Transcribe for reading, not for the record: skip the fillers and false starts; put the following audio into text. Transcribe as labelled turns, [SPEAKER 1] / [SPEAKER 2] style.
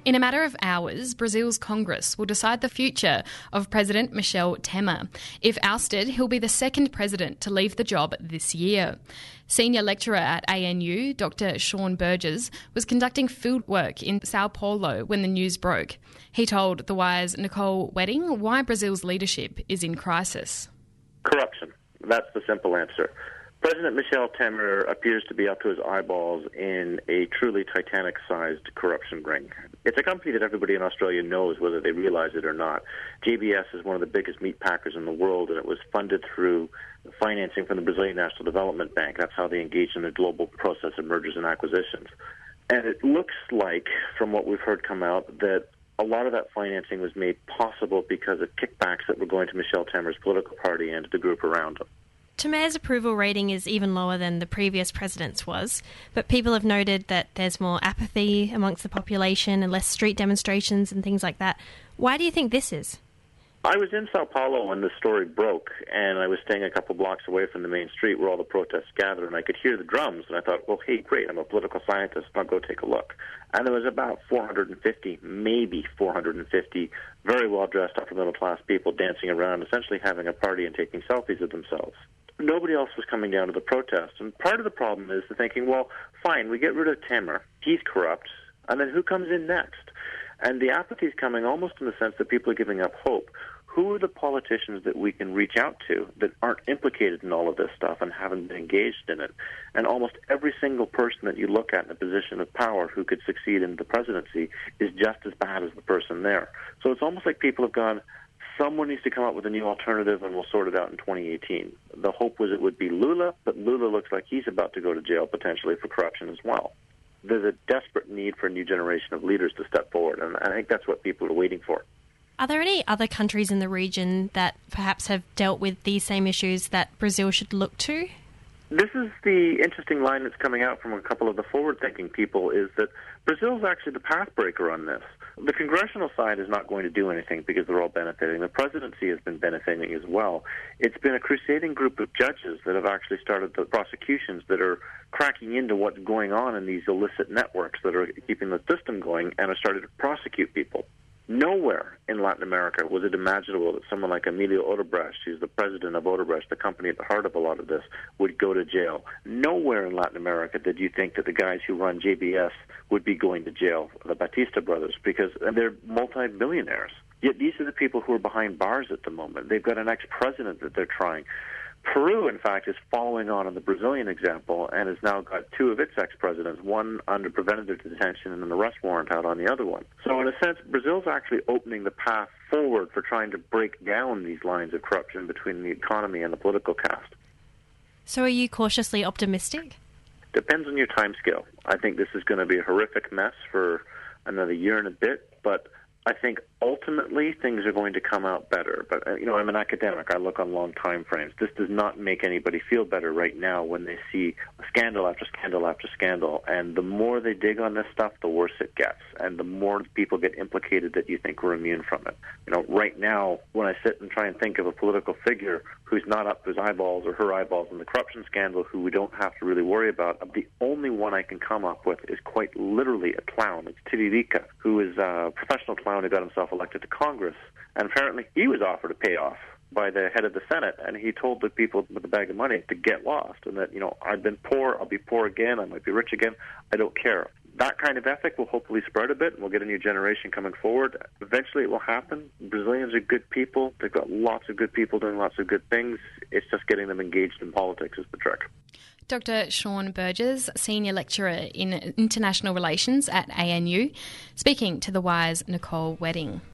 [SPEAKER 1] In a matter of hours, Brazil's Congress will decide the future of President Michel Temer. If ousted, he'll be the second president to leave the job this year. Senior lecturer at ANU, Dr. Sean Burgess, was conducting field work in Sao Paulo when the news broke. He told The Wire's Nicole Wedding why Brazil's leadership is in crisis.
[SPEAKER 2] Corruption. That's the simple answer. President Michel Temer appears to be up to his eyeballs in a truly Titanic-sized corruption ring. It's a company that everybody in Australia knows whether they realize it or not. JBS is one of the biggest meat packers in the world, and it was funded through financing from the Brazilian National Development Bank. That's how they engaged in the global process of mergers and acquisitions. And it looks like, from what we've heard come out, that a lot of that financing was made possible because of kickbacks that were going to Michel Temer's political party and to the group around him.
[SPEAKER 3] Temer's approval rating is even lower than the previous president's was, but people have noted that there's more apathy amongst the population and less street demonstrations and things like that. Why do you think this is?
[SPEAKER 2] I was in Sao Paulo when the story broke, and I was staying a couple blocks away from the main street where all the protests gathered, and I could hear the drums, and I thought, well, hey, great, I'm a political scientist, I'll go take a look. And there was about 450, maybe 450, very well-dressed upper-middle-class people dancing around, essentially having a party and taking selfies of themselves. Nobody else was coming down to the protest, and part of the problem is the thinking, well, fine, we get rid of Temer, he's corrupt, and then who comes in next? And the apathy is coming almost in the sense that people are giving up hope. Who are the politicians that we can reach out to that aren't implicated in all of this stuff and haven't been engaged in it? And almost every single person that you look at in a position of power who could succeed in the presidency is just as bad as the person there. So it's almost like people have gone, someone needs to come up with a new alternative and we'll sort it out in 2018. The hope was it would be Lula, but Lula looks like he's about to go to jail potentially for corruption as well. There's a desperate need for a new generation of leaders to step forward, and I think that's what people are waiting for.
[SPEAKER 3] Are there any other countries in the region that perhaps have dealt with these same issues that Brazil should look to?
[SPEAKER 2] This is the interesting line that's coming out from a couple of the forward-thinking people, is that Brazil's actually the pathbreaker on this. The congressional side is not going to do anything because they're all benefiting. The presidency has been benefiting as well. It's been a crusading group of judges that have actually started the prosecutions that are cracking into what's going on in these illicit networks that are keeping the system going and are starting to prosecute people. Nowhere in Latin America was it imaginable that someone like Emilio Odebrecht, who's the president of Odebrecht, the company at the heart of a lot of this, would go to jail. Nowhere in Latin America did you think that the guys who run JBS would be going to jail, the Batista brothers, because they're multi-billionaires. Yet these are the people who are behind bars at the moment. They've got an ex-president that they're trying. Peru, in fact, is following on the Brazilian example and has now got two of its ex-presidents, one under preventative detention and an arrest warrant out on the other one. So in a sense, Brazil's actually opening the path forward for trying to break down these lines of corruption between the economy and the political caste.
[SPEAKER 3] So are you cautiously optimistic?
[SPEAKER 2] Depends on your time scale. I think this is going to be a horrific mess for another year and a bit, but I think ultimately things are going to come out better. But, I'm an academic. I look on long time frames. This does not make anybody feel better right now when they see scandal after scandal after scandal. And the more they dig on this stuff, the worse it gets. And the more people get implicated that you think we're immune from it. Right now, when I sit and try and think of a political figure who's not up to his eyeballs or her eyeballs in the corruption scandal, who we don't have to really worry about, the only one I can come up with is quite literally a clown. It's Tiririca, who is a professional clown who got himself elected to Congress. And apparently he was offered a payoff by the head of the Senate, and he told the people with the bag of money to get lost, and that, I've been poor, I'll be poor again, I might be rich again, I don't care. That kind of ethic will hopefully spread a bit, and we'll get a new generation coming forward. Eventually it will happen. Brazilians are good people. They've got lots of good people doing lots of good things. It's just getting them engaged in politics is the trick.
[SPEAKER 1] Dr. Sean Burgess, Senior Lecturer in International Relations at ANU, speaking to The Wire's Nicole Wedding.